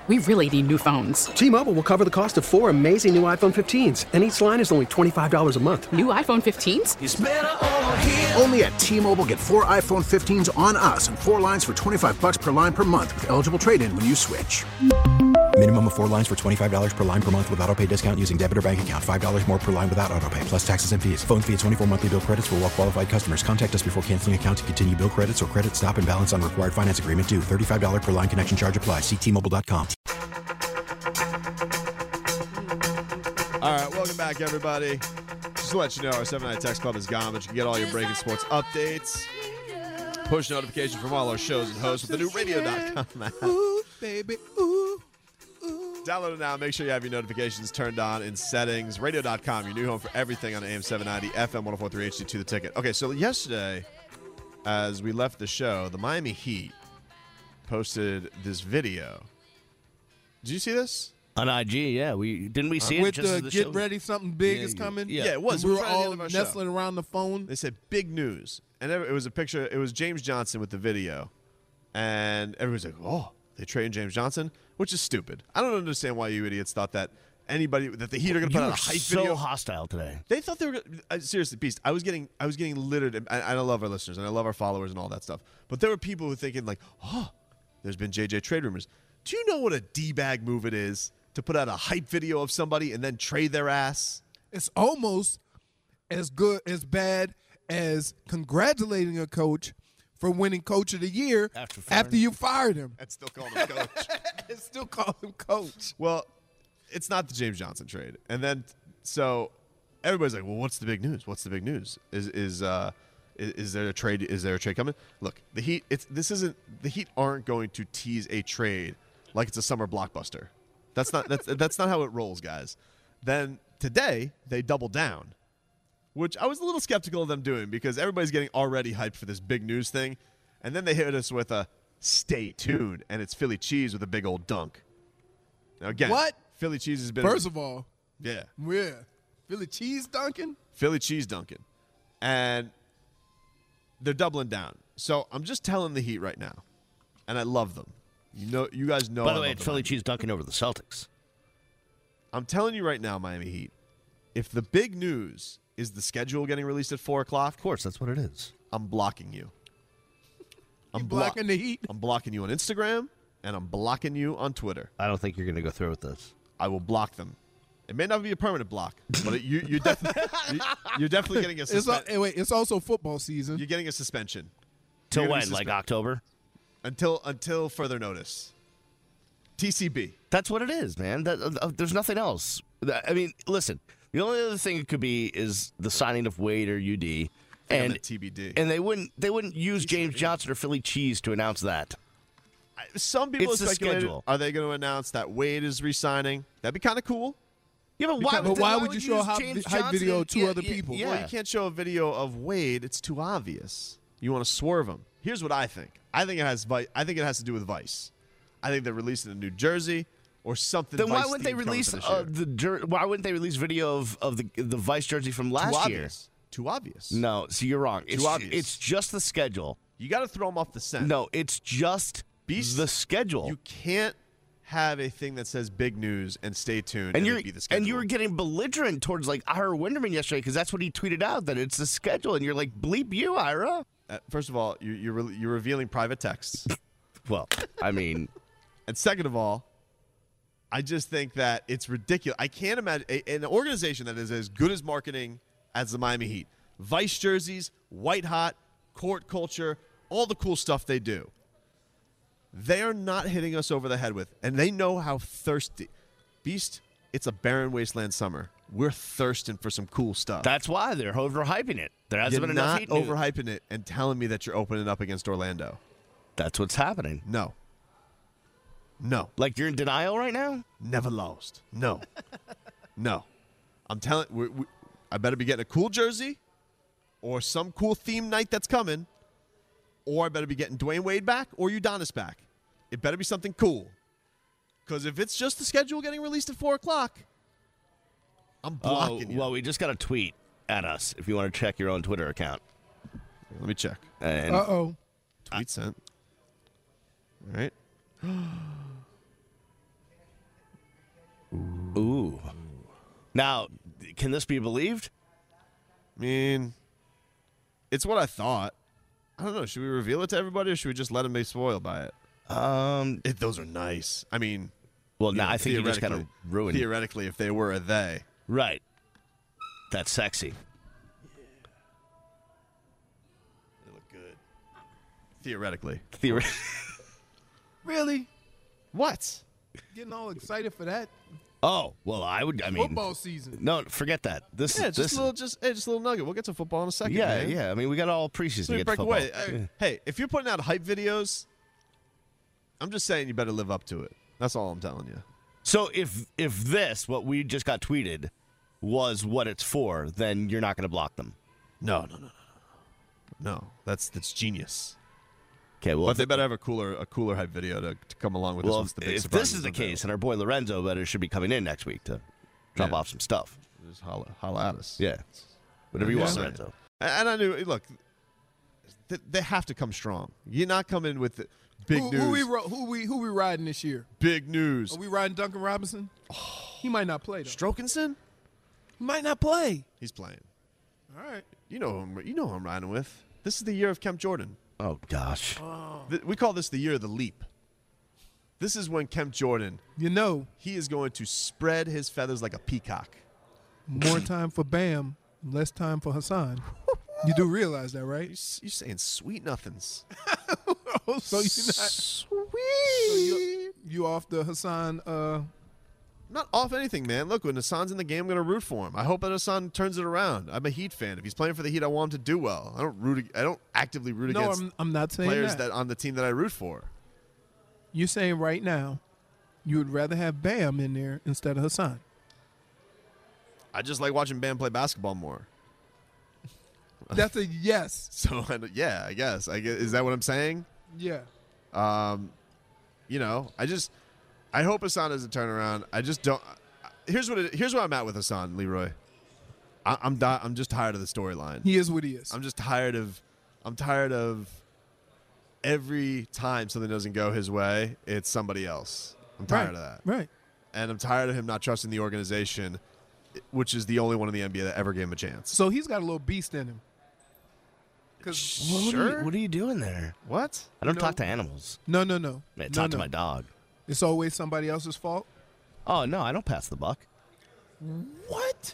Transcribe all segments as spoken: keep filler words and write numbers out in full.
we really need new phones. T-Mobile will cover the cost of four amazing new iPhone fifteens, and each line is only twenty-five dollars a month. New iPhone fifteens? It's better over here. Only at T-Mobile, get four iPhone fifteens on us and four lines for twenty-five dollars per line per month with eligible trade-in when you switch. Minimum of four lines for twenty-five dollars per line per month with autopay discount using debit or bank account. five dollars more per line without autopay, plus taxes and fees. Phone fee at twenty-four monthly bill credits for well-qualified customers. Contact us before canceling account to continue bill credits or credit stop and balance on required finance agreement due. thirty-five dollars per line connection charge applies. See T Mobile dot com. All right, welcome back, everybody. Just to let you know, our seven night Text Club is gone, but you can get all your Breaking Sports updates, push notifications from all our shows and hosts with the new radio dot com app. Ooh, baby, ooh, ooh. Download it now. Make sure you have your notifications turned on in settings. radio dot com, your new home for everything on A M seven ninety, F M one oh four point three H D two, The Ticket. Okay, so yesterday, as we left the show, the Miami Heat posted this video. Did you see this? On I G, yeah. We didn't we see uh, it with just the, as the get show? ready, something big Yeah, is coming. Yeah, it was. We It were was right at the end all of our show. nestling around the phone. They said big news, and it was a picture. It was James Johnson with the video, and everyone's like, "Oh, they traded James Johnson," which is stupid. I don't understand why you idiots thought that anybody that the Heat are going to You put out were a hype so video. hostile today. They thought they were gonna, uh, seriously, Beast. I was getting, I was getting littered, and I, I love our listeners and I love our followers and all that stuff. But there were people who were thinking like, "Oh, there's been J J trade rumors." Do you know what a d-bag move it is to put out a hype video of somebody and then trade their ass? It's almost as good, as bad as congratulating a coach for winning Coach of the Year After after, firing you fired him. And still calling him coach. And still call him coach. Well, it's not the James Johnson trade. And then, so everybody's like, well, what's the big news? What's the big news? Is is uh is, is there a trade? Is there a trade coming? Look, the Heat. It's this isn't the Heat aren't going to tease a trade like it's a summer blockbuster. That's not that's that's not how it rolls, guys. Then today they doubled down, which I was a little skeptical of them doing because everybody's getting already hyped for this big news thing, and then they hit us with a stay tuned, and it's Philly cheese with a big old dunk. Now again, What? Philly cheese has been First of all, yeah, yeah, Philly cheese dunking. Philly cheese dunking, and they're doubling down. So I'm just telling the Heat right now, and I love them. You know, you guys know. By I the way, love it's them. Philly cheese dunking over the Celtics. I'm telling you right now, Miami Heat, if the big news is the schedule getting released at four o'clock, Of course, that's what it is. I'm blocking you. I'm You blo- blocking the Heat? I'm blocking you on Instagram, and I'm blocking you on Twitter. I don't think you're going to go through with this. I will block them. It may not be a permanent block, but it, you, you're, definitely you, you're definitely getting a It's, al- suspension. hey, wait, it's also football season. You're getting a suspension. Till You're gonna when? be Like suspended. October? Until until further notice. T C B. That's what it is, man. That, uh, there's nothing else. I mean, listen, the only other thing it could be is the signing of Wade or U D. I And, meant T B D. and they wouldn't they wouldn't use James Johnson or Philly cheese to announce that. Some people It's the speculated, schedule. are they going to announce that Wade is re-signing? That'd be kind of cool. Yeah, but why, But would, why why would you show a hype, James hype Johnson video and- to yeah, other yeah, people? Yeah. Well, you can't show a video of Wade. It's too obvious. You want to swerve him. Here's what I think. I think it has. Vi- I think it has to do with Vice. I think they're releasing in New Jersey or something. Then why Vice wouldn't they themed coming release for this uh, year. the jer- why wouldn't they release video of, of the the Vice jersey from Too last year? obvious. Too obvious. No, so you're wrong. It's, obvious. It's just the schedule. You got to throw them off the scent. No, it's just Beast, the schedule. You can't have a thing that says big news and stay tuned and, and it you're be the schedule. and you were getting belligerent towards like Ira Winderman yesterday because that's what he tweeted out that it's the schedule, and you're like, bleep you, Ira. Uh, first of all, you, you're re- you're revealing private texts, Well, I mean, and second of all, I just think that it's ridiculous. I can't imagine a, an organization that is as good as marketing as the Miami Heat. Vice jerseys, white hot, court culture, all the cool stuff they do. They are not hitting us over the head with, and they know how thirsty. Beast, it's a barren wasteland summer. We're thirsting for some cool stuff. that's why they're overhyping it. There hasn't You're been enough not heat news. overhyping it and telling me that you're opening up against Orlando. That's what's happening. No. No. Like you're in denial right now? Never lost. No. No. I'm telling we, we, I better be getting a cool jersey or some cool theme night that's coming, or I better be getting Dwayne Wade back or Udonis back. It better be something cool. Because if it's just the schedule getting released at four o'clock, I'm Oh, blocking you. well, we just got a tweet at us if you want to check your own Twitter account. Let me check. And Uh-oh. Tweet sent. All right. Now, can this be believed? I mean, it's what I thought. I don't know. Should we reveal it to everybody, or should we just let them be spoiled by it? Um, It, those are nice. I mean, well, you now know, I think you just kind of theoretically- ruined it. Theoretically, if they were a they. Right. That's sexy. They look good. Theoretically. Theory. Really? What? Getting all excited for that Oh, well, I would, I mean. football season. No, forget that. This Yeah, is. just This a little, just, hey, just a little nugget. We'll get to football in a second. yeah, man. yeah. I mean, we got all preseason Let me to get break to away. football. Uh, Hey, if you're putting out hype videos, I'm just saying you better live up to it. That's all I'm telling you. So if if this, what we just got tweeted, was what it's for, then you're not going to block them. No, no, no, no, no. No, that's that's genius. Okay, well, But if, they better have a cooler a cooler hype video to, to come along with well, this. if, What's the big if surprise this is the of it. case, and our boy Lorenzo better should be coming in next week to drop Yeah. off some stuff. Just holla, holla at us. Yeah, whatever you want, Yeah. Lorenzo. And I knew, look, th- they have to come strong. You're not coming with the big who, news. who we ro- who we who we riding this year? Big news. Are we riding Duncan Robinson? He might not play though. Strokinson? He might not play. He's playing. All right. You know who I'm, you know who I'm riding with. This is the year of Kemp Jordan. Oh gosh. Th- We call this the year of the leap. This is when Kemp Jordan, You know, he is going to spread his feathers like a peacock. more time for Bam, less time for Hassan. You do realize that, You right? s- you saying sweet nothings. Oh, so you're not. Sweet. So you, you off the Hassan? Uh, Not off anything, man. Look, when Hassan's in the game, I'm going to root for him. I hope that Hassan turns it around. I'm a Heat fan. If he's playing for the Heat, I want him to do well. I don't root. I don't actively root no, against I'm, I'm not saying players that. that on the team that I root for. You're saying right now, you would rather have Bam in there instead of Hassan. I just like watching Bam play basketball more. That's a yes. So I don't- yeah, I guess. I guess, is that what I'm saying? Yeah. Um, you know, I just I hope Hassan doesn't turn around. I just don't. Here's what it, here's where I'm at with Hassan, Leroy. I, I'm di- I'm just tired of the storyline. He is what he is. I'm just tired of I'm tired of every time something doesn't go his way, it's somebody else. I'm tired right. of that. Right. And I'm tired of him not trusting the organization, which is the only one in the N B A that ever gave him a chance. So he's got a little beast in him. Cause What, are Sure. you, what are you doing there? What? I don't know- talk to animals. no, no, no. Man, no, talk to no. my dog. It's always somebody else's fault. Oh no, I don't pass the buck. What?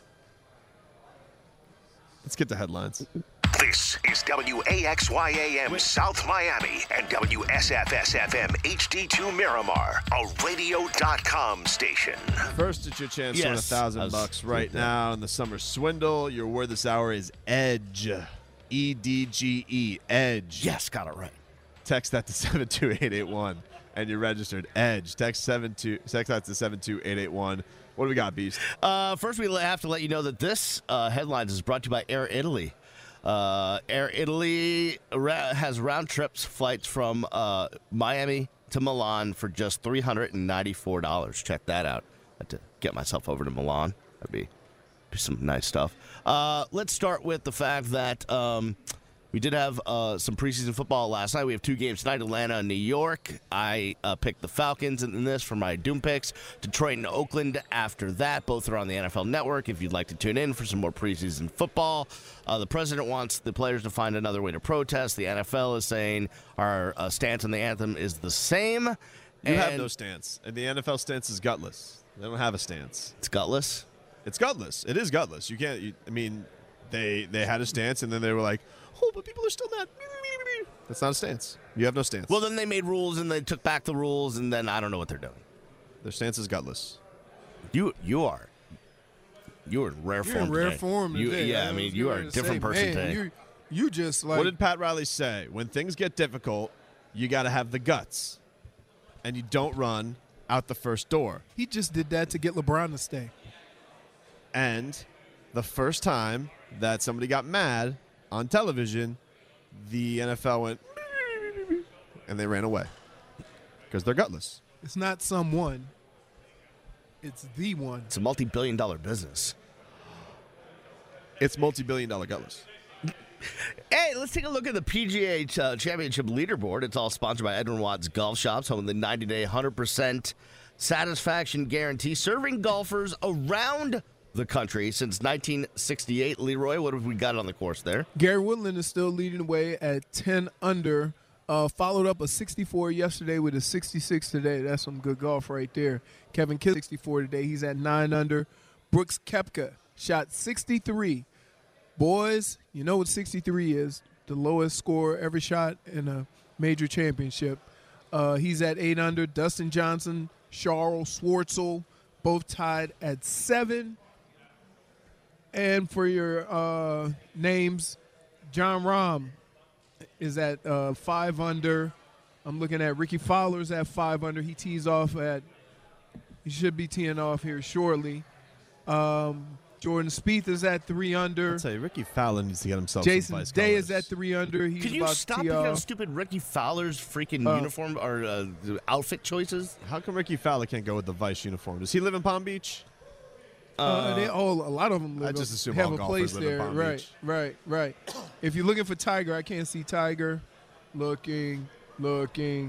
Let's get to headlines. This is W A X Y A M South Miami and W S F S F M H D two Miramar, a radio dot com station. First, it's your chance to win a Yes, I thousand was- bucks right now in the summer swindle. Your word this hour is EDGE. E D G E, EDGE. Yes, got it right. Text that to seven two eight eight one, and you're registered EDGE. Text seven two text that to seven two eight eight one. What do we got, Beast? Uh, first, we have to let you know that this uh, headlines is brought to you by Air Italy. Uh, Air Italy ra- has round trips flights from uh, Miami to Milan for just three hundred ninety-four dollars. Check that out. I had to get myself over to Milan. That'd be, be some nice stuff. Uh, let's start with the fact that um, we did have uh, some preseason football last night. We have two games tonight, Atlanta and New York. I uh, picked the Falcons in this for my Doom picks. Detroit and Oakland after that. Both are on the N F L Network if you'd like to tune in for some more preseason football. Uh, the president wants the players to find another way to protest. The N F L is saying our uh, stance on the anthem is the same. You and have no stance, and the N F L stance is gutless. They don't have a stance. It's gutless. It's gutless. It is gutless. You can't. You, I mean, they they had a stance, and then they were like, "Oh, but people are still not." That's not a stance. You have no stance. Well, then they made rules and they took back the rules, and then I don't know what they're doing. their stance is gutless. You you are. You are in rare You're form in rare today. form You- today. yeah, I was mean, getting you are a ready to different say, person man, today. You, you just like What did Pat Riley say? When things get difficult, you got to have the guts, and you don't run out the first door. he just did that to get LeBron to stay. And the first time that somebody got mad on television, the N F L went, and they ran away because they're gutless. It's not someone. It's the one. It's a multi-billion dollar business. It's multi-billion dollar gutless. Hey, let's take a look at the P G A uh, Championship leaderboard. It's all sponsored by Edwin Watts Golf Shops, home of the ninety-day, one hundred percent satisfaction guarantee, serving golfers around the country since nineteen sixty-eight. Leroy, what have we got on the course there? Gary Woodland is still leading the way at ten under. Uh, followed up a sixty-four yesterday with a sixty-six today. That's some good golf right there. Kevin Kidd, sixty-four today. He's at nine under. Brooks Koepka shot sixty-three. Boys, you know what sixty-three is. The lowest score ever shot in a major championship. Uh, he's at eight under. Dustin Johnson, Charles Schwartzel, both tied at seven. And for your uh, names, John Rahm is at uh, five under. I'm looking at Ricky Fowler's at five under. He tees off at – he should be teeing off here shortly. Um, Jordan Spieth is at three under. I'll tell you, Ricky Fowler needs to get himself Jason some vice Day colors. is at three under. He's Can you about stop to tee picking on off. stupid Ricky Fowler's freaking Uh, uniform or uh, outfit choices? How come Ricky Fowler can't go with the Vice uniform? Does he live in Palm Beach? Uh, they all a lot of them live I just up- assume have all a golfers place live in there. Palm right, Beach. right, right. If you're looking for Tiger, I can't see Tiger. Looking, looking.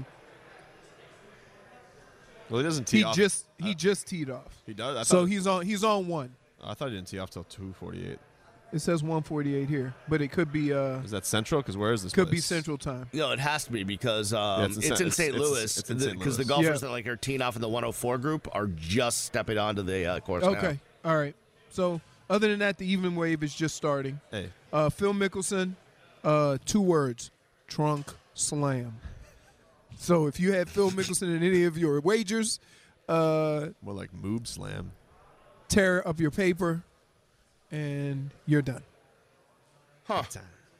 Well, he doesn't tee He off. just he uh, just teed off. he does. I So thought, he's on he's on one. I thought he didn't tee off till two forty-eight. It says one forty-eight here, but it could be uh Is that Central? Because where is this? could be place? Central Time. No, it has to be because um, it's in it's, Sa- in it's- Saint it's- Louis. it's in Saint Because the Louis. golfers Yeah. that like are teeing off in the one oh four group are just stepping onto the uh, course Okay, all right. So other than that, the even wave is just starting. Hey, Uh, Phil Mickelson, uh, two words: trunk slam. So if you had Phil Mickelson in any of your wagers, uh, more like Moob Slam. tear up your paper, and you're done. Huh. Time.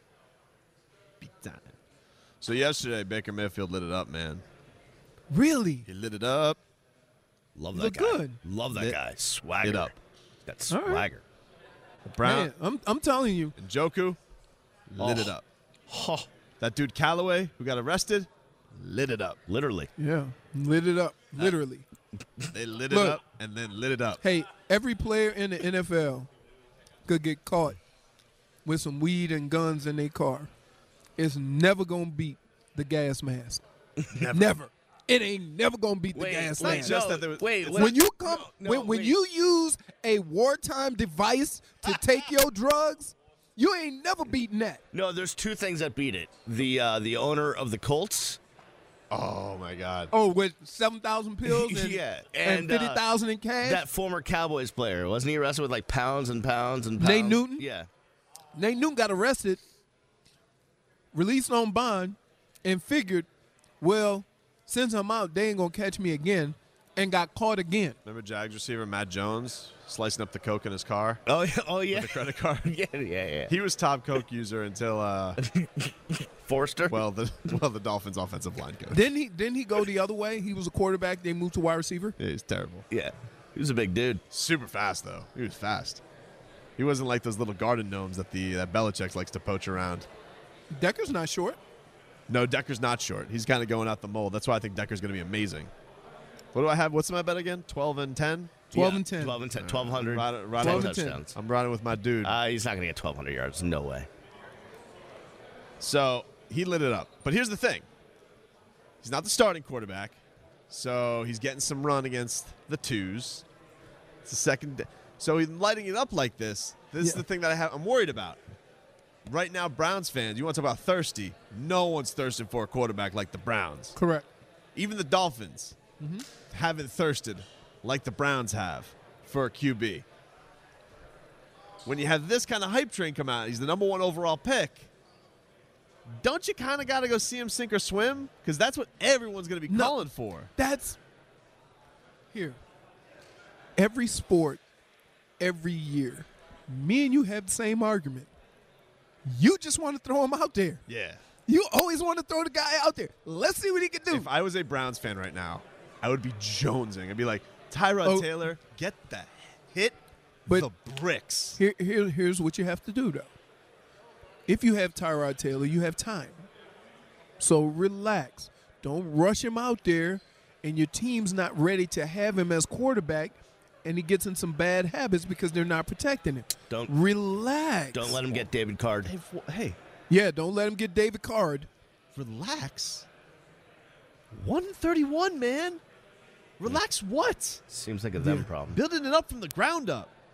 Beat time. So yesterday, Baker Mayfield lit it up, man. Really? He lit it up. Love You that look guy. good. Love that Lit guy. Swagger. it up. That All right. swagger. Brown Man, I'm I'm telling you. and Joku lit Oh. it up. Huh. That dude Callaway who got arrested lit it up. Literally. Yeah, lit it up, literally. They lit it Look. up and then lit it up. Hey, every player in the N F L could get caught with some weed and guns in their car. It's never gonna beat the gas mask. Never. Never. It ain't never gonna beat the Wait, gas wait, mask. just no, that there was- wait, it's wait. When you come, No, when, when wait. you use a wartime device to take your drugs, you ain't never beating that. No, there's two things that beat it. The uh, the owner of the Colts. Oh my God. Oh, with seven thousand pills and, Yeah, and, and, fifty uh, thousand in cash. That former Cowboys player. Wasn't he arrested with like pounds and pounds and pounds? Nate Newton? Yeah. Nate Newton got arrested, released on bond, and figured, well, since I'm out, they ain't gonna catch me again, and got caught again. Remember Jags receiver Matt Jones slicing up the coke in his car Oh, yeah. Oh, yeah. with a credit card? yeah, yeah, yeah. He was top coke user until uh, Forster? well the well the Dolphins offensive line coach. Didn't he? Didn't he go the other way? He was a quarterback. They moved to wide receiver. Yeah, he's terrible. yeah. He was a big dude. Super fast though. He was fast. He wasn't like those little garden gnomes that the that Belichick likes to poach around. Decker's not short. No, Decker's not short. He's kind of going out the mold. That's why I think Decker's going to be amazing. What do I have? What's my bet again? twelve and ten? Twelve Yeah, and ten. twelve and ten. twelve hundred. Right- right ten on. twelve and ten. touchdowns. I'm riding with my dude. Uh, he's not going to get twelve hundred yards. No way. So he lit it up. But here's the thing. He's not the starting quarterback. So he's getting some run against the twos. It's the second. Day. So he's lighting it up like this. This is Yeah. the thing that I have, I'm worried about. Right now, Browns fans, you want to talk about thirsty. No one's thirsting for a quarterback like the Browns. Correct. Even the Dolphins Mm-hmm. haven't thirsted like the Browns have for a Q B. When you have this kind of hype train come out, he's the number one overall pick. Don't you kind of got to go see him sink or swim? Because that's what everyone's going to be No. calling for. That's here. Every sport, every year, me and you have the same argument. You just want to throw him out there. Yeah. You always want to throw the guy out there. Let's see what he can do. If I was a Browns fan right now, I would be jonesing. I'd be like, Tyrod Oh. Taylor, get the hit But- the bricks. Here, here, here's what you have to do, though. If you have Tyrod Taylor, you have time. So relax. Don't rush him out there, and your team's not ready to have him as quarterback, and he gets in some bad habits because they're not protecting him. Don't- relax. Don't let him get David Card. Hey, f- hey, Yeah, don't let him get David Card. relax. one thirty-one, man. Relax what? Seems like a them problem. Building it up from the ground up.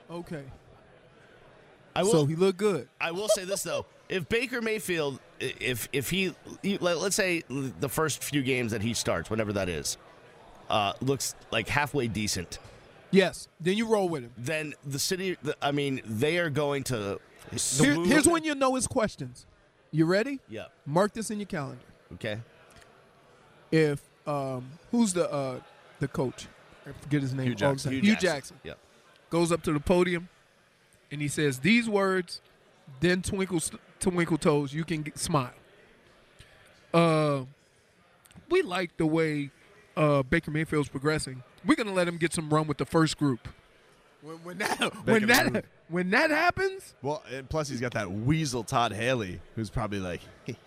Okay. I will, So he looked good. I will say this though: if Baker Mayfield, if if he, he let- let's say the first few games that he starts, whenever that is, uh, looks like halfway decent, Yes. Then you roll with him. then the city, the, I mean, they are going to. the Here- move- here's when you know his questions. You ready? Yeah. Mark this in your calendar. Okay. If um, who's the uh, the coach? I forget his name. Hugh all the Jackson. time. Hugh Jackson Yeah. goes up to the podium, and he says these words. Then twinkle twinkle toes. You can get, smile. Uh, we like the way uh, Baker Mayfield's progressing. We're gonna let him get some run with the first group. When, when that when him that move. when that happens, Well, and plus he's got that weasel Todd Haley, who's probably like,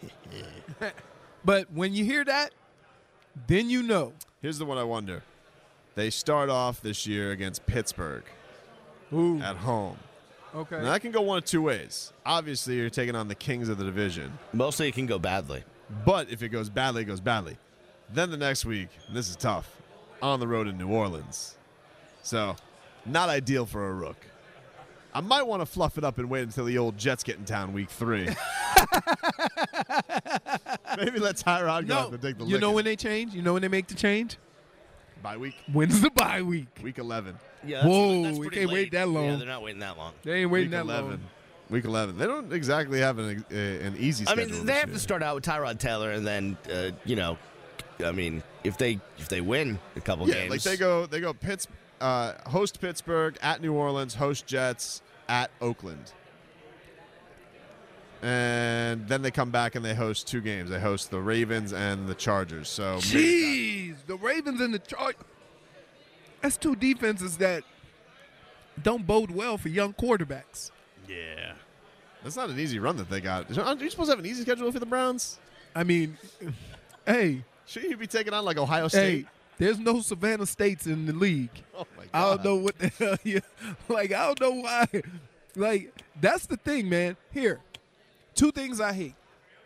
but when you hear that, then you know. here's the one I wonder. They start off this year against Pittsburgh Ooh, at home. okay. Now, that can go one of two ways. Obviously, you're taking on the kings of the division. Mostly it can go badly. But if it goes badly, it goes badly. Then the next week, and this is tough, on the road in New Orleans. So, not ideal for a Rook. I might want to fluff it up and wait until the old Jets get in town week three. Maybe let Tyrod go No, up and take the you know licking. when they change? You know when they make the change? Bye week? When's the bye week? Week eleven. Yeah. Whoa, we pretty can't wait late. that long. Yeah, they're not waiting that long. They ain't waiting Week that eleven. long. Week eleven. They don't exactly have an, uh, an easy I schedule. mean, this they have year. to start out with Tyrod Taylor, and then uh, you know, I mean, if they if they win a couple Yeah, games, like they go they go Pitts, uh, host Pittsburgh, at New Orleans, host Jets, at Oakland. And then they come back and they host two games. They host the Ravens and the Chargers. So maybe Jeez, the Ravens and the Chargers. That's two defenses that don't bode well for young quarterbacks. that- yeah. That's not an easy run that they got. Aren't you supposed to have an easy schedule for the Browns? I mean, hey, Shouldn't you be taking on like Ohio hey, State? there's no Savannah States in the league. Oh my god. I don't know what the hell you like. I don't know why. Like that's the thing, man. Here, two things I hate.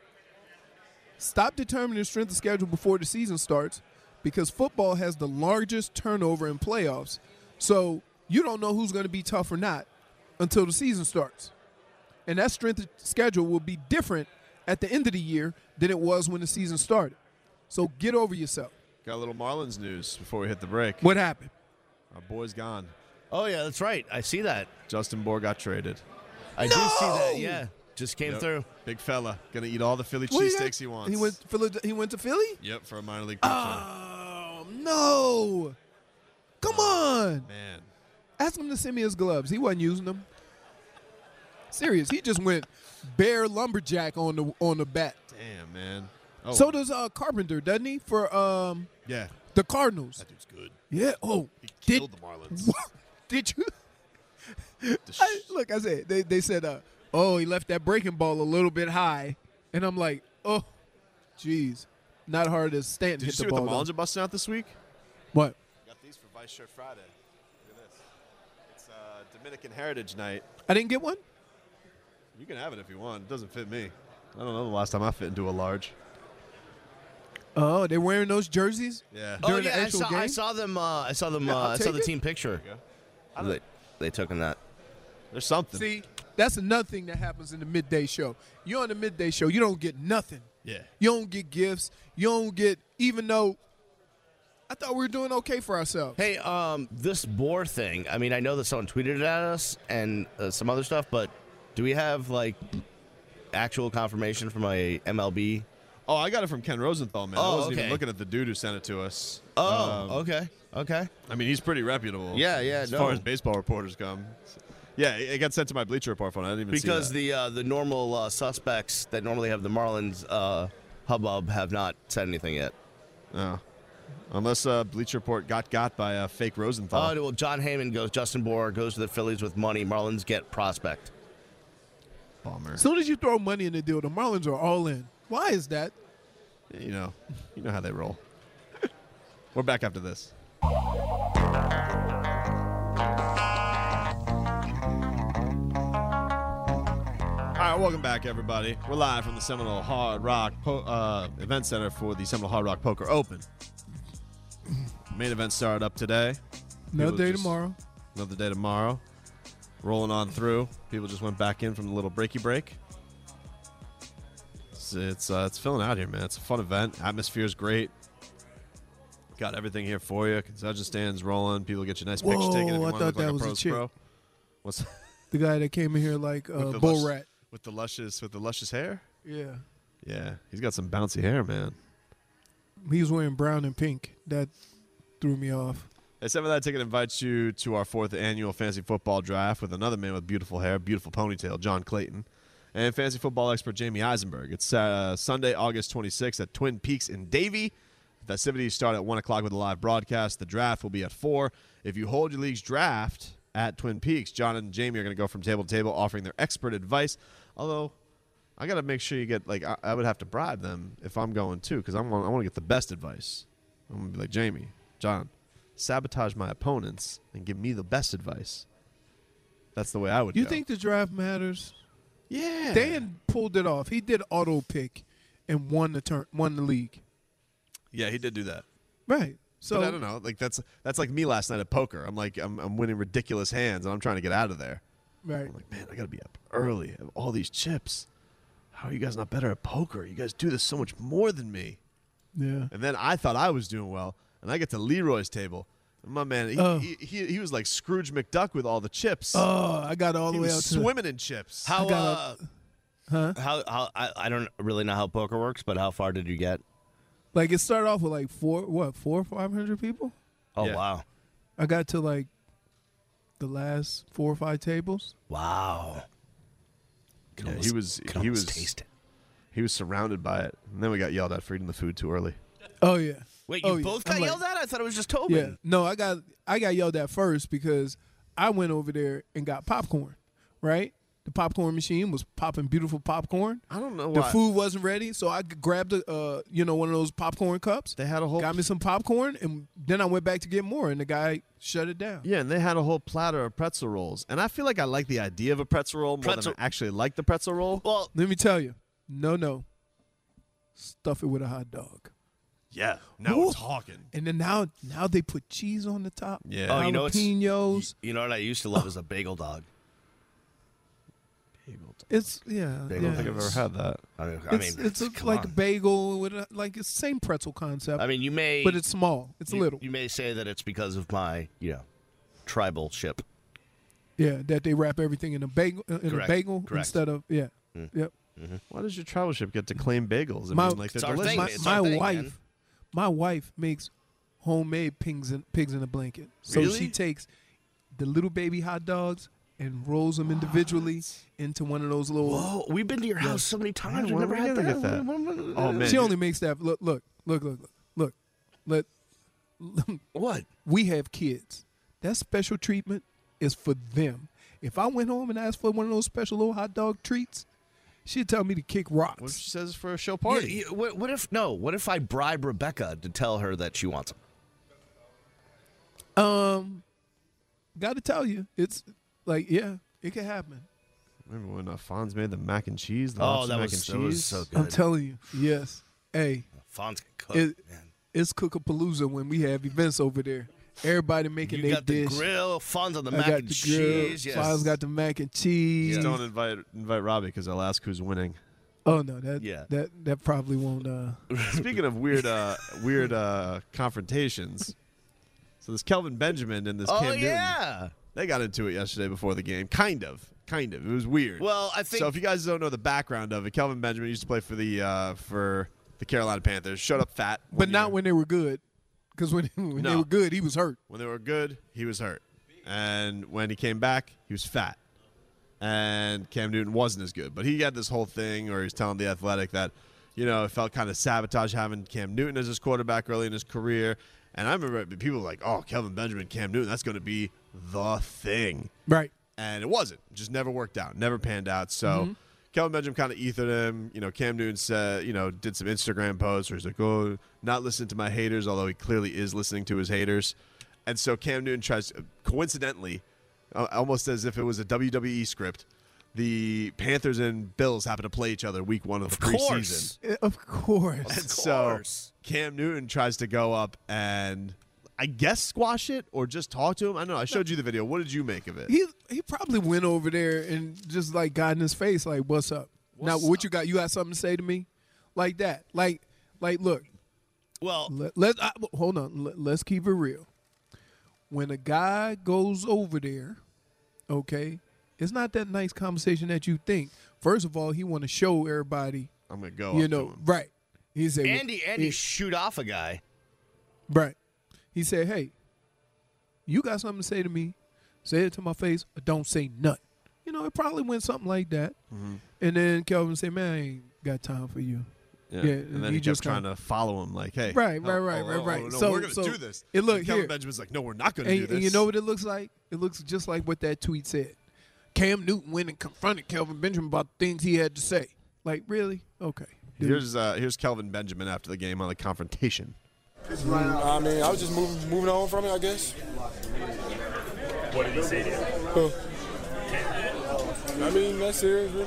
Stop determining strength of schedule before the season starts, because football has the largest turnover in playoffs. So you don't know who's going to be tough or not until the season starts, and that strength of schedule will be different at the end of the year than it was when the season started. So get over yourself. Got a little Marlins news before we hit the break. What happened? Our boy's gone. Oh yeah, that's right. I see that. Justin Bohr got traded. I do see that. Yeah, just came Yep. through. Big fella. Gonna eat all the Philly What he got? cheesesteaks he wants. He went. Philly- He went to Philly. Yep, for a minor league pitcher. Oh no! Come on, Man. ask him to send me his gloves. He wasn't using them. Serious. He just went bare lumberjack on the on the bat. Damn, man. Oh, So does uh, Carpenter, doesn't he? For um yeah. the Cardinals. That dude's good. Yeah. Oh, He did killed the Marlins. What? Did you? I, look, I said they they said uh oh he left that breaking ball a little bit high, and I'm like oh, geez, not hard as Stanton Did you hit see the what ball. the Marlins though. are busting out this week? What? Got these for Vice Shirt Friday. Look at this. It's uh, Dominican Heritage Night. I didn't get one. You can have it if you want. It doesn't fit me. I don't know the last time I fit into a large. Oh, they're wearing those jerseys. Yeah. Oh During yeah, the I actual saw, I game? saw them. Uh, I saw them. Yeah, Uh, I'll I saw take the it. team picture. They, they took in that. There's something. See, that's another thing that happens in the midday show. You're on the midday show, you don't get nothing. Yeah. You don't get gifts. You don't get, even though I thought we were doing okay for ourselves. Hey, um, this Bohr thing. I mean, I know that someone tweeted it at us and uh, some other stuff, but do we have like actual confirmation from a M L B? Oh, I got it from Ken Rosenthal, man. I Oh, wasn't okay. even looking at the dude who sent it to us. Oh, Um, okay, okay. I mean, he's pretty reputable. Yeah, yeah, As no. far as baseball reporters come. Yeah, it it got sent to my Bleacher Report phone. I didn't even Because see that. the uh, the normal uh, suspects that normally have the Marlins uh, hubbub have not said anything yet. Oh. Unless uh, Bleacher Report got got by a fake Rosenthal. Oh, well, John Heyman goes. Justin Bohr goes to the Phillies with money. Marlins get prospect. Bummer. As soon as you throw money in the deal, the Marlins are all in. Why is that? You know, you know how they roll. We're back after this. All right, welcome back, everybody. We're live from the Seminole Hard Rock po- uh, Event Center for the Seminole Hard Rock Poker Open. Main event started up today. Another People day just- tomorrow. Another day tomorrow. rolling on through. People just went back in from the little breaky break. It's it's, uh, it's filling out here, man. It's a fun event. Atmosphere is great. Got everything here for you. Concession stands rolling. People get you a nice picture Whoa, taken. If you I want to thought look that like was a a pros chick. pro. What's The guy that came in here like with uh, the bull lush- rat. with the luscious with the luscious hair? Yeah. Yeah, he's got some bouncy hair, man. He was wearing brown and pink. That threw me off. Except for that, ticket invites you to our fourth annual fantasy football draft with another man with beautiful hair, beautiful ponytail, John Clayton, and fantasy football expert Jamie Eisenberg. It's uh, Sunday, August twenty-sixth at Twin Peaks in Davie. Festivities start at one o'clock with a live broadcast. The draft will be at four. If you hold your league's draft at Twin Peaks, John and Jamie are going to go from table to table offering their expert advice. Although, I got to make sure you get, like, I, I would have to bribe them if I'm going too, because I want I want to get the best advice. I'm going to be like, Jamie, John, sabotage my opponents and give me the best advice. That's the way I would You go. think the draft matters? Yeah. Dan pulled it off. He did auto pick and won the turn, won the league. Yeah, he did do that. Right. So But I don't know. Like that's that's like me last night at poker. I'm like I'm I'm winning ridiculous hands and I'm trying to get out of there. Right. I'm like, man, I gotta be up early. I have all these chips. How are you guys not better at poker? You guys do this so much more than me. Yeah. And then I thought I was doing well, and I get to Leroy's table. And my man, he, Oh. he, he he was like Scrooge McDuck with all the chips. Oh, I got all the he way was out to swimming in chips. How? I got Uh, Huh? how? How? I, I don't really know how poker works, but how far did you get? like it started off with like four, what, four or five hundred people. Oh Yeah. wow, I got to like the last four or five tables. wow. Can Yeah, almost- he was can he almost was taste it. he was surrounded by it, and then we got yelled at for eating the food too early. Oh yeah. Wait, you Oh, yeah. both I'm got like- yelled at? I thought it was just Tobin. Yeah. No, I got I got yelled at first because I went over there and got popcorn. Right. The popcorn machine was popping beautiful popcorn. I don't know The why. food wasn't ready, so I grabbed a, uh, you know, one of those popcorn cups. They had a whole got me some popcorn, and then I went back to get more, and the guy shut it down. Yeah, and they had a whole platter of pretzel rolls. And I feel like I like the idea of a pretzel roll more Pretzel- than I actually like the pretzel roll. Well, Let me tell you, no, no, stuff it with a hot dog, Yeah, now Ooh. we're talking. and then now, now they put cheese on the top. Yeah. Oh, you know what's- jalapenos. you know what I used to love is a bagel dog. It's yeah, Bagel I yeah. don't think I've ever had that. I mean, I It's mean, it's a, come like a on. bagel with a, like it's the same pretzel concept. I mean, you may, but it's small. It's you, little. You may say that it's because of my, you know, tribal ship. Yeah, that they wrap everything in a bagel uh, in Correct. a bagel Correct. instead of yeah. Yep. Why does your travel ship get to claim bagels? I My- mean, like they're It's our delicious. thing. My, It's my our thing, wife, man. my wife makes homemade pigs in pigs in a blanket. So Really? she takes the little baby hot dogs and rolls them individually into one of those little. Whoa, we've been to your house so many times. Why We've never are we had gonna that. get that? Oh man, She only makes that. Look, look, look, look, look. Let What? we have kids. That special treatment is for them. If I went home and asked for one of those special little hot dog treats, she'd tell me to kick rocks. What if she says for a show Yeah, party? yeah, what, what if no? What if I bribe Rebecca to tell her that she wants them? Um, got to tell you, it's like yeah, it can happen. Remember when uh, Fonz made the mac and cheese? The Oh, lobster that mac was- and that was cheese? so good. I'm telling you, yes. Hey, Fonz can cook, it, man. it's Cookapalooza when we have events over there. Everybody making You their got the dish. grill, Fonz on the I mac got and the grill. cheese. Yes. Files got the mac and cheese. Just don't invite invite Robbie because I'll ask who's winning. Oh no, that Yeah. that that probably won't. Uh, Speaking of weird, uh, weird uh, confrontations, so this Kelvin Benjamin and this oh Cam Newton, yeah. they got into it yesterday before the game. Kind of, kind of. It was weird. Well, I think so if you guys don't know the background of it, Kelvin Benjamin used to play for the uh, for the Carolina Panthers. Showed up fat, one but not year. when they were good, because when when they No. were good, he was hurt. When they were good, he was hurt, and when he came back, he was fat. And Cam Newton wasn't as good, but he had this whole thing, or he's telling the Athletic that, you know, it felt kind of sabotage having Cam Newton as his quarterback early in his career. And I remember people were like, "Oh, Kelvin Benjamin, Cam Newton, that's going to be the thing." Right. And it wasn't. It just never worked out. Never panned out. So Mm-hmm. Kelvin Benjamin kind of ethered him. You know, Cam Newton said, you know, did some Instagram posts where he's like, "Oh, not listening to my haters," although he clearly is listening to his haters. And so Cam Newton tries, coincidentally, uh, almost as if it was a W W E script, the Panthers and Bills happen to play each other week one of the Of course. preseason. Eh, Of course. And so course. Cam Newton tries to go up and I guess squash it or just talk to him. I don't know. I showed you the video. What did you make of it? He he probably went over there and just like got in his face like, "What's up?" What's now, what up? you got? You got something to say to me? Like that? Like like look. Well, Let, let I, hold on. Let, let's keep it real. When a guy goes over there, okay, it's not that nice conversation that you think. First of all, he want to show everybody. I'm gonna go. You up know, to him. right? He said, Andy, well, Andy, he- shoot off a guy. right? He said, "Hey, you got something to say to me? Say it to my face, or don't say nothing." You know, it probably went something like that. Mm-hmm. And then Kelvin said, "Man, I ain't got time for you." Yeah. Yeah, and then he he, just kept trying kinda- to follow him, like, "Hey, Right, oh, right, right, oh, right, oh, right. No, So- we're gonna so do this." it look And Kelvin here. Benjamin's like, "No, we're not gonna And, do this." and you know what it looks like? It looks just like what that tweet said. Cam Newton went and confronted Kelvin Benjamin about the things he had to say. Like, really? Okay. Dude. Here's uh, here's Kelvin Benjamin after the game on the confrontation. I mean, I was just moving, moving on from it, I guess. What did he say to you? Huh. I mean, that's serious, really.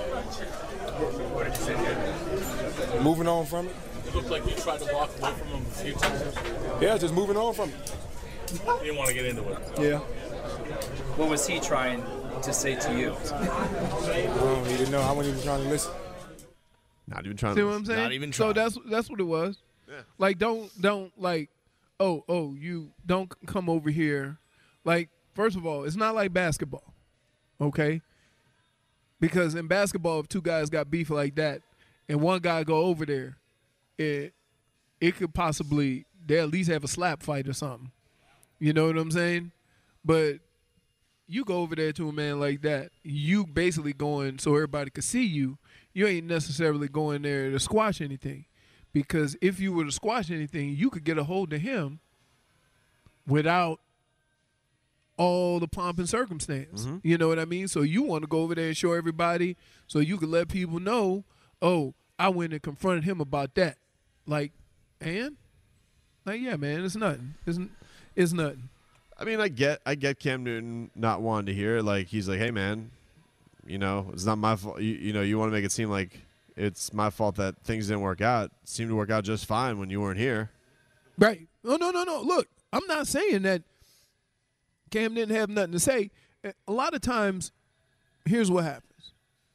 What did he say to you? Moving on from it. It looked like you tried to walk away from him a few times. Yeah, just moving on from it. You didn't want to get into it. Yeah. What was he trying to say to you? Well, he didn't know. I wasn't even trying to listen. Not even trying See to. what I'm saying? Not even so trying. that's that's what it was. Yeah. Like, don't don't like, oh oh you don't c- come over here. Like, first of all, it's not like basketball, okay? Because in basketball, if two guys got beef like that, and one guy go over there, it it could possibly they at least have a slap fight or something. You know what I'm saying? But you go over there to a man like that, you basically going so everybody could see you. You ain't necessarily going there to squash anything. Because if you were to squash anything, you could get a hold of him without all the pomp and circumstance. Mm-hmm. You know what I mean? So you want to go over there and show everybody so you can let people know, oh, I went and confronted him about that. Like, and? Like, yeah, man, it's nothing. It's, it's nothing. I mean, I get, I get Cam Newton not wanting to hear it. Like, he's like, "Hey, man, you know, it's not my fault. You, you know, you want to make it seem like it's my fault that things didn't work out. It seemed to work out just fine when you weren't here." Right. No, no, no, no. Look, I'm not saying that Cam didn't have nothing to say. A lot of times, here's what happens.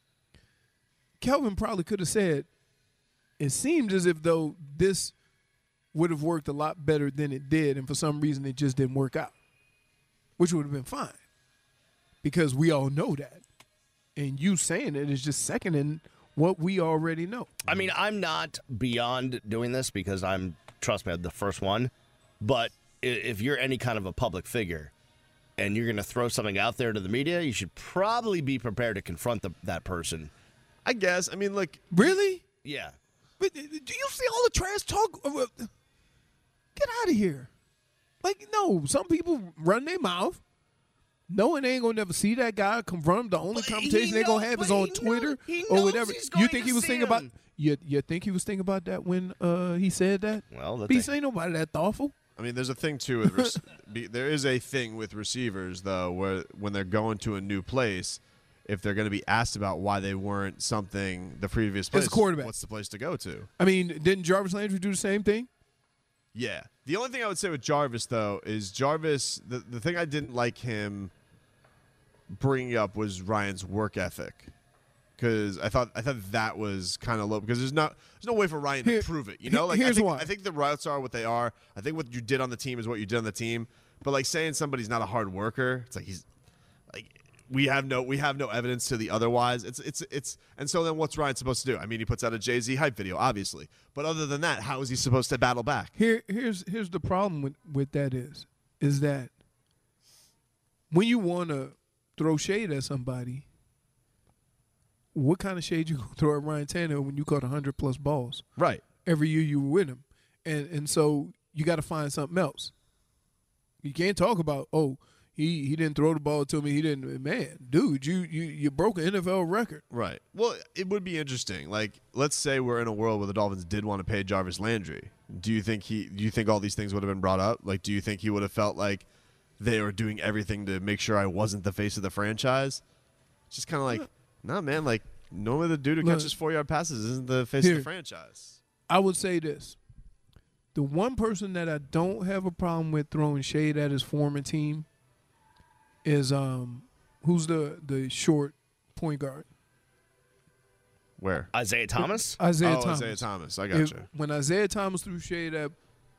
Kelvin probably could have said, it seemed as if though this would have worked a lot better than it did, and for some reason it just didn't work out, which would have been fine because we all know that. And you saying it is just seconding what we already know. I mean, I'm not beyond doing this because I'm, trust me, the first one. But i- if you're any kind of a public figure and you're going to throw something out there to the media, you should probably be prepared to confront the, that person. I guess. I mean, like, Really? Yeah. But do you see all the trash talk? Get out of here. Like, no, some people run their mouth knowing they ain't going to never see that guy confront him. The only But he conversation they're going to know- have is but on he Twitter know- he or knows whatever. he's You going think to he was see thinking about him. you, you think he was thinking about that when uh, he said that? Well, the Peace thing- ain't nobody that thoughtful. I mean, there's a thing too with rec- be, there is a thing with receivers though, where when they're going to a new place, if they're going to be asked about why they weren't something the previous place, As a quarterback. what's the place to go to? I mean, didn't Jarvis Landry do the same thing? Yeah. The only thing I would say with Jarvis though is Jarvis. The the thing I didn't like him bringing up was Ryan's work ethic. Because I thought I thought that was kind of low. Because there's not there's no way for Ryan Here- to prove it. You know, like here's I think, why. I think the routes are what they are. I think what you did on the team is what you did on the team. But like saying somebody's not a hard worker, it's like he's like we have no we have no evidence to the otherwise. It's it's it's and so then what's Ryan supposed to do? I mean, he puts out a Jay-Z hype video, obviously. But other than that, how is he supposed to battle back? Here, here's here's the problem with, with that is, is that when you want to throw shade at somebody, what kind of shade you gonna throw at Ryan Tannehill when you caught one hundred plus balls Right. every year you were with him? And and so you got to find something else. You can't talk about, oh, he, he didn't throw the ball to me. He didn't. Man, dude, you you you broke an N F L record. Right. Well, it would be interesting. Like, let's say we're in a world where the Dolphins did want to pay Jarvis Landry. Do you think he? Do you think all these things would have been brought up? Like, do you think he would have felt like they were doing everything to make sure I wasn't the face of the franchise? It's just kind of like, nah, man. Like, normally the dude who Look, catches four yard passes isn't the face here. of the franchise. I would say this: the one person that I don't have a problem with throwing shade at his former team is um who's the the short point guard? Where? Isaiah Thomas? Isaiah oh, Thomas. Isaiah Thomas. I got If- you. When Isaiah Thomas threw shade at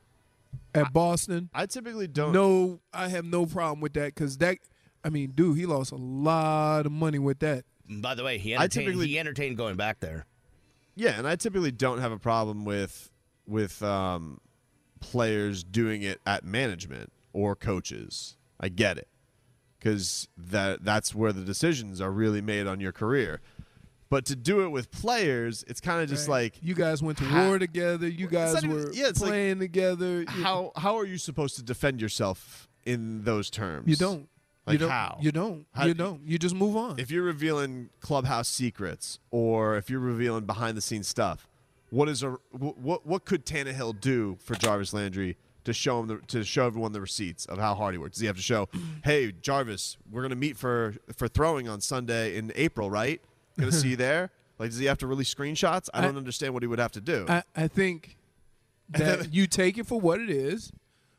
at Boston, I typically don't. no, I have no problem with that because that, I mean, dude, he lost a lot of money with that. By the way, he I entertained, typically- he entertained going back there. Yeah, and I typically don't have a problem with with um, players doing it at management or coaches. I get it because that that's where the decisions are really made on your career. But to do it with players, it's kind of just Right. like You guys went to Ha- war together. You It's guys not even- were yeah, it's like, playing together. You- how how are you supposed to defend yourself in those terms? You don't. Like you don't, how? You don't. How- you don't. You just move on. If you're revealing clubhouse secrets or if you're revealing behind the scenes stuff, what is a wh- what what could Tannehill do for Jarvis Landry to show him the, to show everyone the receipts of how hard he worked? Does he have to show, hey Jarvis, we're gonna meet for for throwing on Sunday in April, right? Gonna see you there. Like, does he have to release screenshots? I don't I- understand what he would have to do. I, I think that you take it for what it is.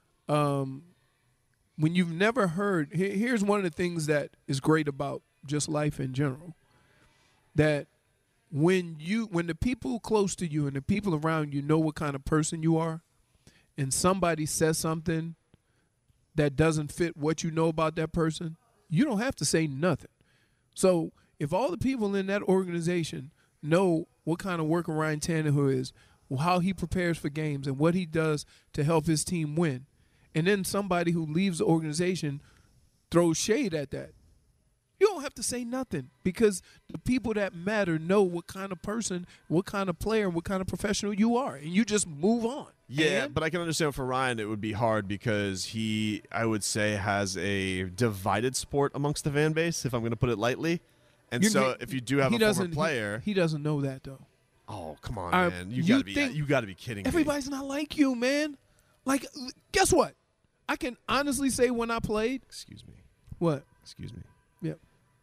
Um, when you've never heard, here, here's one of the things that is great about just life in general. That when you, when the people close to you and the people around you know what kind of person you are, and somebody says something that doesn't fit what you know about that person, you don't have to say nothing. So if all the people in that organization know what kind of worker Ryan Tannehill is, how he prepares for games, and what he does to help his team win, and then somebody who leaves the organization throws shade at that, you don't have to say nothing because the people that matter know what kind of person, what kind of player, what kind of professional you are, and you just move on. Yeah, And but I can understand for Ryan it would be hard because he, I would say, has a divided sport amongst the fan base, if I'm going to put it lightly. And you- so if you do have he a former doesn't- he- player, he, doesn't know that though. oh come on, I- man, you, you gotta be, think- you gotta be kidding me. Everybody's not like you, man. Like, guess what? I can honestly say when I played. Excuse me. What? Excuse me. Yep.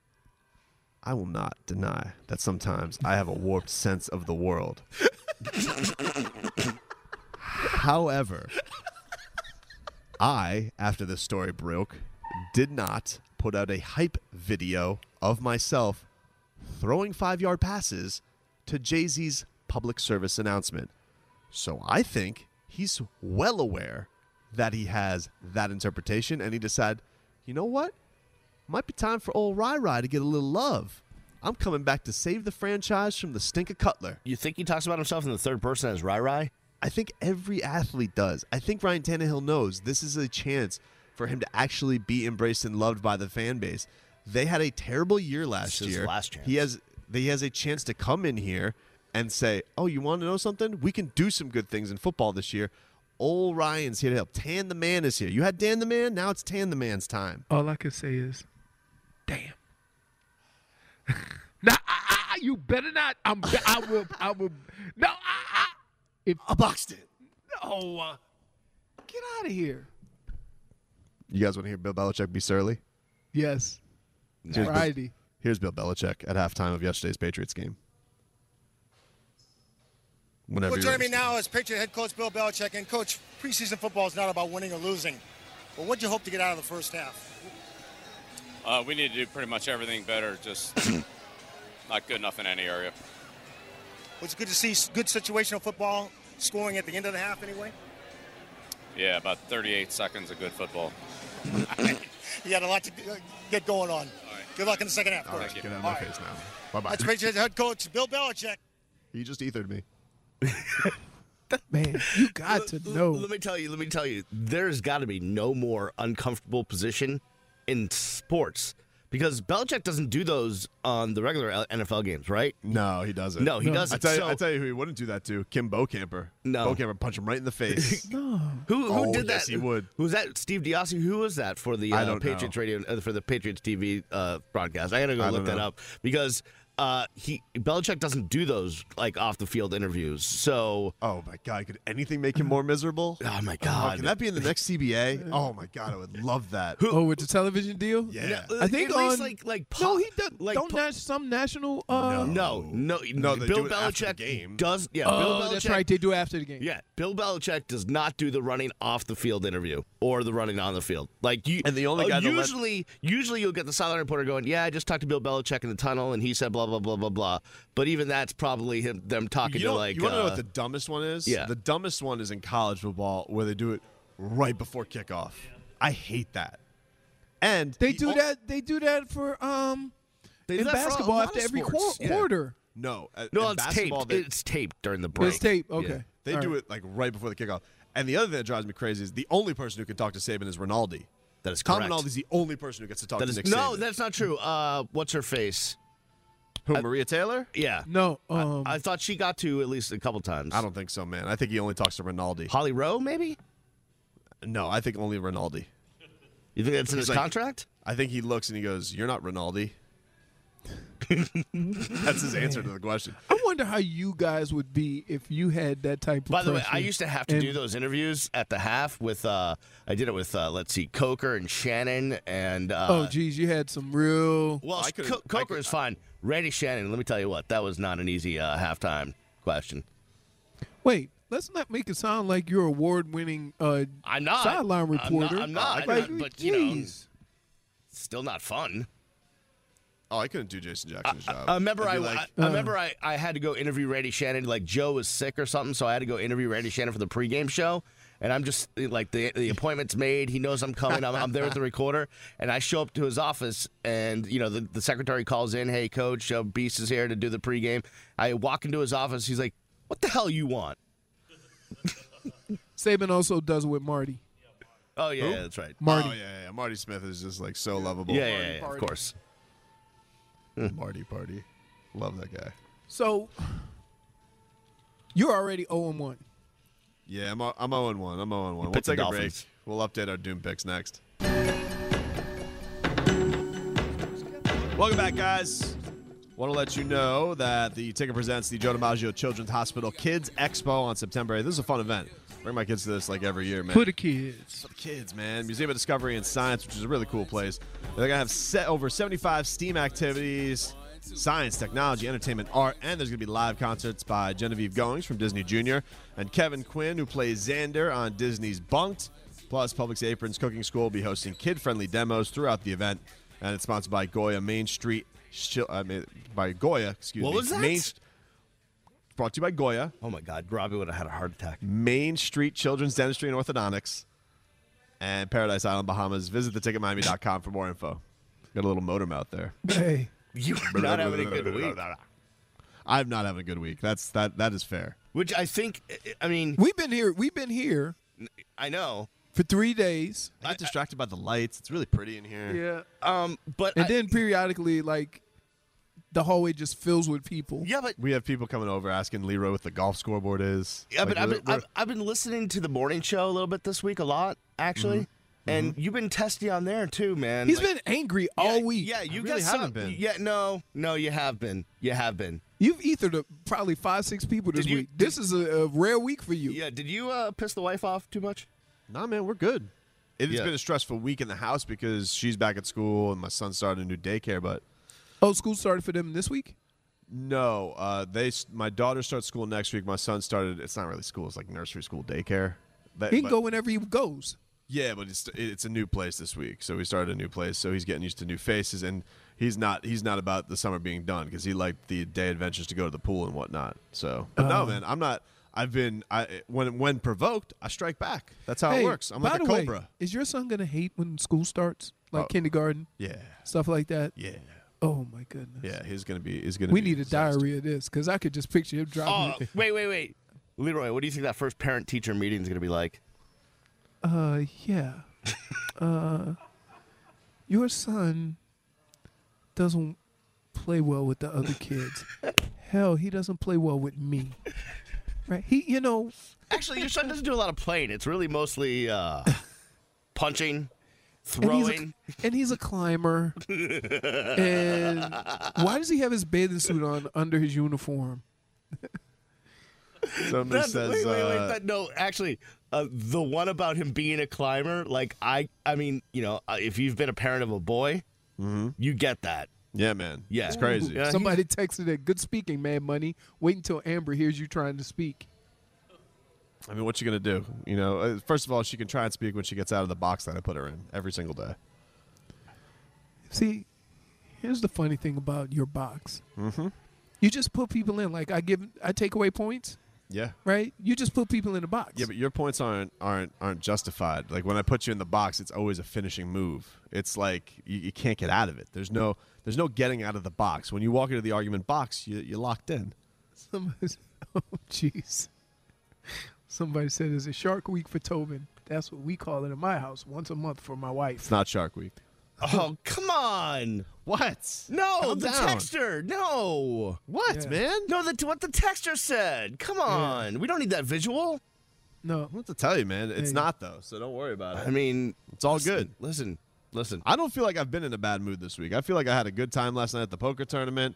I will not deny that sometimes I have a warped sense of the world. However, I, after this story broke, did not put out a hype video of myself throwing five-yard passes to Jay-Z's public service announcement. So I think he's well aware that he has that interpretation, and he decided, you know what? Might be time for old Rai Rai to get a little love. I'm coming back to save the franchise from the stink of Cutler. You think he talks about himself in the third person as Rai Rai? I think every athlete does. I think Ryan Tannehill knows this is a chance for him to actually be embraced and loved by the fan base. They had a terrible year last This is year. his last chance. He has he has a chance to come in here and say, "Oh, you want to know something? We can do some good things in football this year." Old Ryan's here to help. Tan the Man is here. You had Dan the Man, now it's Tan the Man's time. All I can say is, damn. Now, I, I, you better not. I'm. I will. I will. No. I, I, if A Buxton. no, uh, get out of here. You guys want to hear Bill Belichick be surly? Yes. Here's Bill- Friday. Here's Bill Belichick at halftime of yesterday's Patriots game. Whenever Well, you're joining me ready. now is Patriot head coach Bill Belichick. And, Coach, preseason football is not about winning or losing. But what do you hope to get out of the first half? Uh, we need to do pretty much everything better, just not good enough in any area. Was it good to see s- good situational football scoring at the end of the half anyway? Yeah, about thirty-eight seconds of good football. You had a lot to uh, get going on. Good luck in the second half, All Coach. right, get out of All my right. face now. Bye-bye. That's Patriot head coach Bill Belichick. You just ethered me. Man, you got to know. Let me tell you, let me tell you, there's got to be no more uncomfortable position in sports because Belichick doesn't do those on the regular N F L games, right? No, he doesn't. No, he I doesn't. tell you, So- I tell you who he wouldn't do that to. Kim Bocamper. No. Bocamper punch him right in the face. No. Who who Oh, did that? yes, he would. Who was that? Steve Diassi. Who was that for the I uh, don't know. Patriots radio uh, for the Patriots T V uh, broadcast? I got to go I look don't that know. up because uh, he Belichick doesn't do those like off the field interviews. So, oh my God, could anything make him more miserable? Oh my God, oh, can that be in the next C B A? Oh my God, I would love that. Oh, with the television deal? Yeah, no, I think at on least like like no, pop, he does. like don't po- nas- some national. Uh, no, no, no. They Bill do it after the Belichick game. does. Yeah, oh, Bill Belichick, that's right. They do after the game. Yeah, Bill Belichick does not do the running off the field interview or the running on the field. Like you, and the only uh, guy that let- usually, usually you'll get the sideline reporter going, "Yeah, I just talked to Bill Belichick in the tunnel, and he said blah blah blah blah blah." But even that's probably him them talking You, to know, like. you want to uh, know what the dumbest one is? Yeah. The dumbest one is in college football where they do it right before kickoff. I hate that. And They the do o- that. They do that for um They do in that for a basketball lot after of every sports. quar- Yeah. quarter. No, uh, no, in it's basketball, taped. They, It's taped during the break. It's tape. Okay. Yeah. they All do right. it like right before the kickoff. And the other thing that drives me crazy is the only person who can talk to Saban is Rinaldi. That is Tom correct. Rinaldi's the only person who gets to talk That to is Nick no, Saban. that's not true. Uh, what's her face? Who, Maria Taylor? Yeah. No, um, I, I thought she got to at least a couple times. I don't think so, man. I think he only talks to Rinaldi. Holly Rowe, maybe? No, I think only Rinaldi. You think that's in He's his like- contract? I think he looks and he goes, "You're not Rinaldi." That's his answer to the question. I wonder how you guys would be if you had that type of By the way, pressure. I used to have to And- do those interviews at the half with, uh, I did it with, uh, let's see, Coker and Shannon and. Uh, oh, geez, you had some real. Well, I couldn't- Co- I Coker could- is fine. Randy Shannon, let me tell you what, that was not an easy uh, halftime question. Wait, let's not make it sound like you're award-winning uh, I'm not. sideline I'm not- reporter. I'm not, Like, but, but, you know, geez. still not fun. Oh, I couldn't do Jason Jackson's job. I remember I'd I, be like, I, I remember I, I had to go interview Randy Shannon. Like Joe was sick or something, so I had to go interview Randy Shannon for the pregame show. And I'm just like the the appointment's made. He knows I'm coming. I'm, I'm there with the recorder, and I show up to his office, and you know the, the secretary calls in, "Hey, Coach, uh, Beast is here to do the pregame." I walk into his office. He's like, "What the hell you want?" Saban also does it with Marty. Oh yeah, Who? yeah, that's right. Marty. Oh yeah, yeah, Marty Smith is just like so lovable. Yeah, yeah, yeah, of course. Marty Party, love that guy. So you're already zero and one. Yeah, I'm I'm zero and one. I'm zero and one. We'll picked the take a break. Dolphins. We'll update our Doom picks next. Welcome back, guys. Want to let you know that the Ticket presents the Joe DiMaggio Children's Hospital Kids Expo on September eighth. This is a fun event. Bring my kids to this like every year, man. For the kids. For the kids, man. Museum of Discovery and Science, which is a really cool place. They're going to have set over seventy-five STEAM activities, science, technology, entertainment, art, and there's going to be live concerts by Genevieve Goings from Disney Junior and Kevin Quinn, who plays Xander on Disney's Bunked. Plus, Publix Aprons Cooking School will be hosting kid-friendly demos throughout the event, and it's sponsored by Goya Main Street. I mean, by Goya, excuse What me. was that? Main, brought to you by Goya. Oh my God, Robbie would have had a heart attack. Main Street Children's Dentistry and Orthodontics, and Paradise Island, Bahamas. Visit the ticket miami dot com for more info. Got a little motor mouth there. Hey, You are not having a good week. I'm not having a good week. That's that. That is fair. Which I think, I mean, we've been here. We've been here I know. for three days, I get distracted by the lights. It's really pretty in here. Yeah. Um, but and I- then periodically, like the hallway just fills with people. Yeah, but We have people coming over asking Leroy what the golf scoreboard is. Yeah, Like, but I've we're- been, we're- I've, I've been listening to the morning show a little bit this week, a lot actually, and you've been testy on there too, man. He's Like- been angry all week. Yeah, you really got haven't some, been. Yeah, no, no, you have been. You have been. You've ethered a, probably five, six people this Did you- week. This is a, a rare week for you. Yeah, did you uh, piss the wife off too much? Nah, man, we're good. It's Yeah. been a stressful week in the house because she's back at school and my son started a new daycare. But Oh, school started for them this week? no, uh, they. My daughter starts school next week. My son started. It's not really school. It's like nursery school, daycare. That, He can but- go whenever he goes. Yeah, but it's it's a new place this week, so we started a new place. So he's getting used to new faces, and he's not he's not about the summer being done because he liked the day adventures to go to the pool and whatnot. So, but no, Uh. man, I'm not. I've been I when when provoked, I strike back. That's how Hey, it works. I'm by like a the way, cobra. is your son going to hate when school starts? Like Oh. kindergarten? Yeah, Stuff like that? yeah, Oh, my goodness. yeah. He's gonna be. He's gonna. We be need a disaster. diary of this because I could just picture him Oh, driving. wait, wait, wait, Leroy, what do you think that first parent-teacher meeting is going to be like? Uh, yeah. uh, your son doesn't play well with the other kids. Hell, he doesn't play well with me. Right? He, you know, Actually, your son doesn't do a lot of playing. It's really mostly uh, punching, throwing. And he's a, and he's a climber. And why does he have his bathing suit on under his uniform? Somebody That's- says, wait, wait, wait. uh, That, no, actually, uh, the one about him being a climber, like, I I mean, you know, uh, if you've been a parent of a boy, you get that. yeah, man. Yeah. It's crazy. Yeah, Somebody texted it, good speaking, man, money. Wait until Amber hears you trying to speak. I mean, what's she going to do? You know, uh, first of all, she can try and speak when she gets out of the box that I put her in every single day. See, here's the funny thing about your box. Mm-hmm. You just put people in. Like, I give, I take away points, Yeah. right? You just put people in the box. Yeah, but your points aren't aren't aren't justified. Like when I put you in the box, it's always a finishing move. It's like you, you can't get out of it. There's no there's no getting out of the box. When you walk into the argument box, you you're locked in. Somebody, oh, jeez. Somebody said it's a Shark Week for Tobin. That's what we call it in my house, once a month for my wife. It's not Shark Week. Oh, come on. What? No, Calm the down. texter. No. What, Yeah. man? No, the, what the texter said. Come on. We don't need that visual. No. I have to tell you, man. It's Hey. not though, so don't worry about it. I mean, it's all listen, good. Listen, listen. I don't feel like I've been in a bad mood this week. I feel like I had a good time last night at the poker tournament.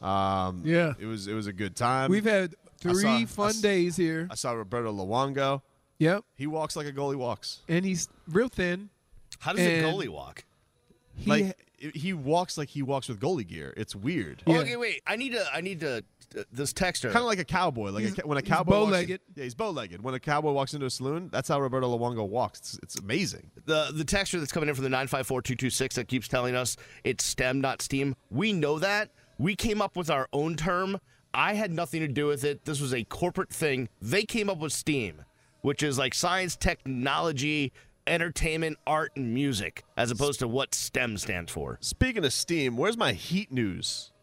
Um, Yeah. it was it was a good time. We've had I three saw- I fun s- days here. I saw Roberto Luongo. Yep. He walks like a goalie walks. And he's real thin. How does And a goalie walk? He Like i- he walks like he walks with goalie gear. It's weird. Yeah. Okay, wait. I need to. I need to. Uh, this texter. Kind of like a cowboy. Like a, ca- when a he's cowboy walks in- bow-legged. yeah, he's bow-legged. When a cowboy walks into a saloon, that's how Roberto Luongo walks. It's, it's amazing. The the texture that's coming in from the nine five four two two six that keeps telling us it's STEM, not STEAM. We know that. We came up with our own term. I had nothing to do with it. This was a corporate thing. They came up with STEAM, which is like science, technology, entertainment, art, and music, as opposed to what STEM stands for. Speaking of steam, where's my heat news?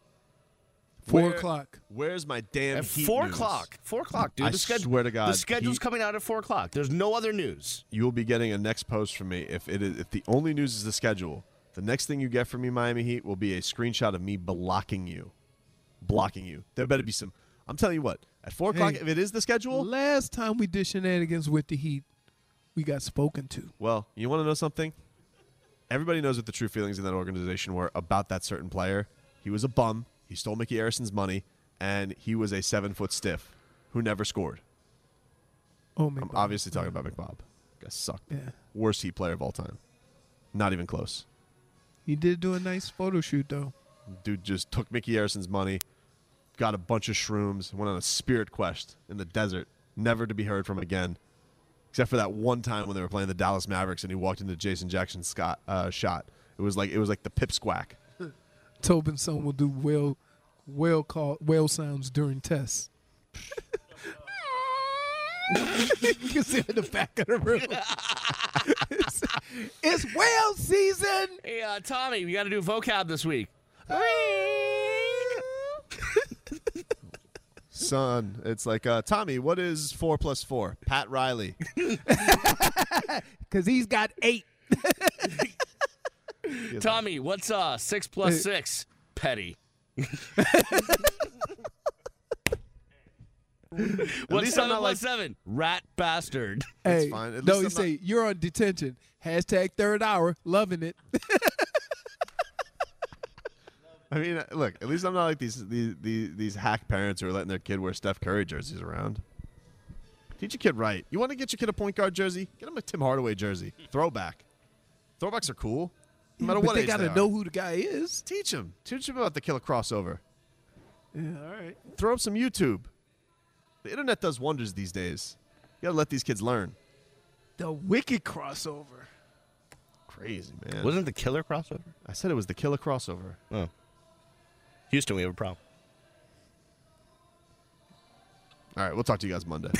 Four Where- o'clock. Where's my damn At heat four news? o'clock. Four o'clock, dude. I the schedule, swear to God, the schedule's heat- coming out at four o'clock. There's no other news. You will be getting a next post from me. If it is, if the only news is the schedule, the next thing you get from me, Miami Heat, will be a screenshot of me blocking you. Blocking you. There better be some. I'm telling you what, at four o'clock, Hey. if it is the schedule, Last time we did shenanigans with the Heat, we got spoken to. well, you want to know something? Everybody knows what the true feelings in that organization were about that certain player. He was a bum. He stole Mickey Harrison's money, and he was a seven-foot stiff who never scored. Oh, I'm McBob. obviously talking about McBob. Guy sucked. Yeah. Worst Heat player of all time. Not even close. He did do a nice photo shoot, though. Dude just took Mickey Harrison's money, got a bunch of shrooms, went on a spirit quest in the desert, never to be heard from again, except for that one time when they were playing the Dallas Mavericks and he walked into Jason Jackson's Scott, uh, shot. It was like it was like the pipsqueak. Tobin's son will do whale, whale call, whale sounds during tests. You can see in the back of the room. it's, it's whale season. Hey, uh, Tommy, we got to do vocab this week. Son, it's like uh, Tommy. What is four plus four? Pat Riley. Because he's got eight. Tommy, what's uh six plus six? Petty. What's least I'm seven not plus like- seven? Rat bastard. That's Hey, fine. At no, least he I'm say you're on detention. Hashtag third hour, loving it. I mean, uh, look. At least I'm not like these these these, these hack parents who are letting their kid wear Steph Curry jerseys around. Teach your kid right. You want to get your kid a point guard jersey? Get him a Tim Hardaway jersey. Throwback. Throwbacks are cool. No matter but what they age gotta are. know who the guy is. Teach him. Teach him about the killer crossover. Yeah, all right. Throw up some YouTube. The internet does wonders these days. You gotta let these kids learn. The wicked crossover. Crazy, man. Wasn't the killer crossover? I said it was the killer crossover. Oh. Houston, we have a problem. All right, we'll talk to you guys Monday.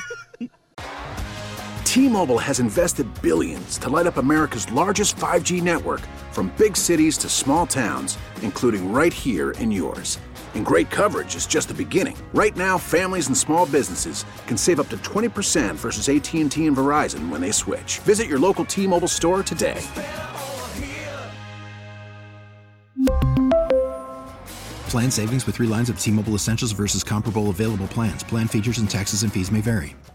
T-Mobile has invested billions to light up America's largest five G network, from big cities to small towns, including right here in yours. And great coverage is just the beginning. Right now, families and small businesses can save up to twenty percent versus A T and T and Verizon when they switch. Visit your local T-Mobile store today. Plan savings with three lines of T-Mobile Essentials versus comparable available plans. Plan features and taxes and fees may vary.